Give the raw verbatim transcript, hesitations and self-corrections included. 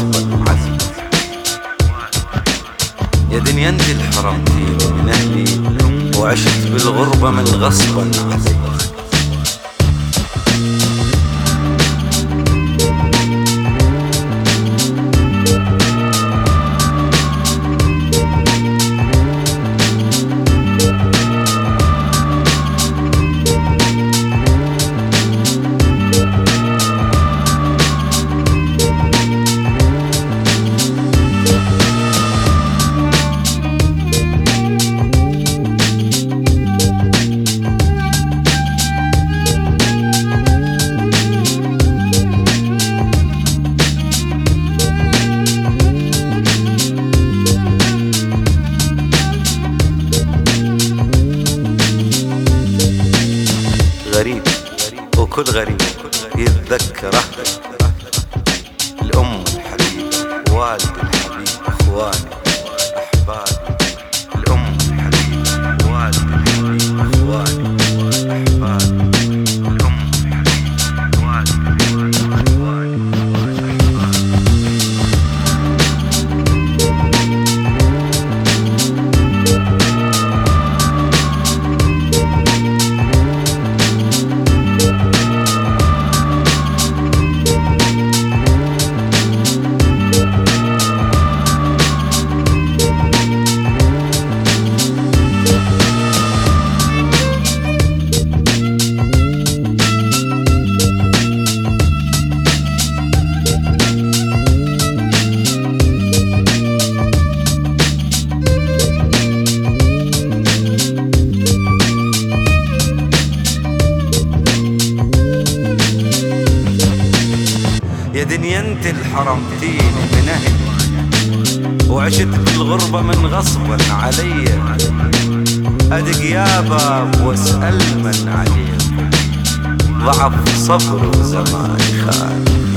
غصبا عني. يا دنيا انت اللي حرمتيني من اهلي وعشت بالغربة من غصبا عني. غريب وكل غريب يتذكره، الأم الحبيبة، والد الحبيب، أخواني أحبابي. الأم الحبيبة، والد الحبيب، أخواني أحبابي. الأم الحبيبة، والد الحبيب، أخواني يا دنيا انت اللي حرمتيني من اهلي وعشت بالغربة من غصبا عليا. ادق يا باب واسأل من عليكم، ضعف صبر وزمان خان.